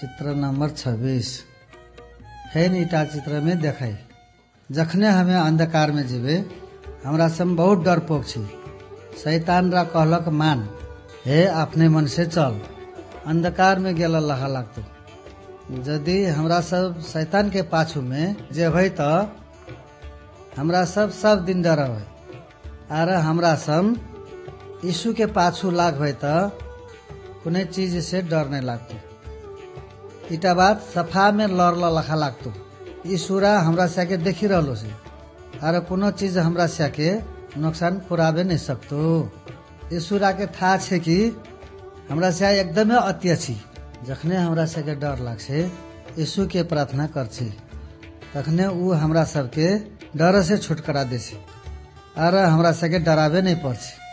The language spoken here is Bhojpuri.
चित्र नंबर 26 है ईटा चित्र में देखाई जखने हमें अंधकार में जीवे हमरा सब बहुत डरपोक छी। शैतान रा कहलक मान हे अपने मन से चल अंधकार में गेल लहा लागतो। यदि हमरा सब शैतान के पाछू में जेबै त हमरा सब दिन डरबै आर हमरा सब यीशु के पाछू लागबै त कुनै चीज से डर नहीं लागतो। इटा बात सफा में लड़ला लखा लागतो। ईश्वरा हमरा सके देखी रहलो से आर कोनो चीज हमरा सके नुकसान पुराबे नहीं सकतो। ईश्वरा के था छे कि हमरा से एकदमै अति अछि। जखने हमरा सके डर लागछे यीशु के प्रार्थना करछी तखने ऊ हमरा सबके डर से छुटकारा देछे आर हमरा सके डराबे नहीं पड़छे।